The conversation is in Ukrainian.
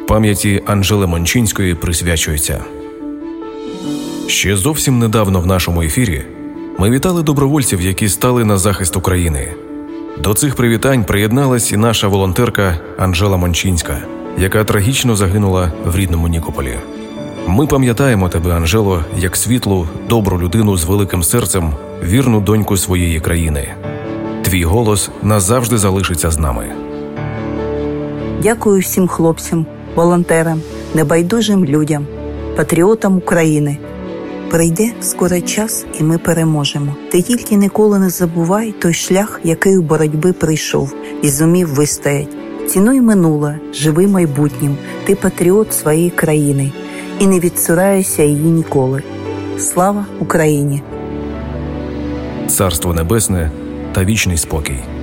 Пам'яті Анжели Мончинської присвячується. Ще зовсім недавно в нашому ефірі ми вітали добровольців, які стали на захист України. До цих привітань приєдналась і наша волонтерка Анжела Мончинська, яка трагічно загинула в рідному Нікополі. Ми пам'ятаємо тебе, Анжело, як світлу, добру людину з великим серцем, вірну доньку своєї країни. Твій голос назавжди залишиться з нами. Дякую всім хлопцям, волонтерам, небайдужим людям, патріотам України. Прийде скоро час, і ми переможемо. Ти тільки ніколи не забувай той шлях, який у боротьби прийшов і зумів вистоять. Цінуй минуле, живи майбутнім. Ти патріот своєї країни і не відцурайся її ніколи. Слава Україні! Царство небесне та вічний спокій.